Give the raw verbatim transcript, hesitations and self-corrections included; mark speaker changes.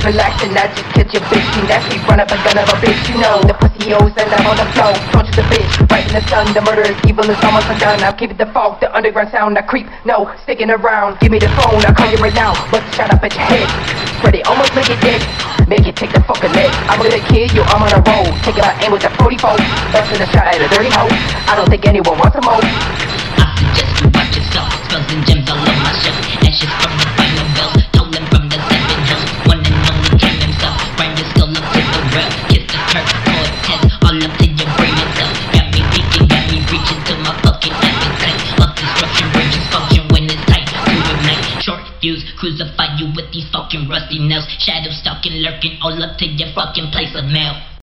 Speaker 1: Relax and I just catch your bitch. She nasty, run up a gun of a bitch. You know the pussy hoes and I'm on the flow. Torture the bitch, right in the sun. The murder is evil, it's almost undone. I'll keep it the fog, the underground sound. I creep, no, sticking around. Give me the phone, I'll call you right now. Bust a shot up at your head. Spread it, almost make it dead. Make it take the fucking leg. I'm gonna kill you, I'm on a roll. Taking my aim with the forty-four. Busting a shot at a dirty hoe. I don't think anyone wants a mo.
Speaker 2: I suggest you watch yourself. Spells and gems all on my shelf. Ashes from the final bells. Stolen from the seven hills. One and only king himself. Grind your skull up to the rail. Kiss the turf, cortez. All up to your brain itself. Got me peeking, got me reaching to my fucking appetite. Up destruction, bridges function when it's tight. To ignite, short fuse. Crucify you with these fucking rusty nails. Shadow stalking, lurking all up to your fucking place of mail.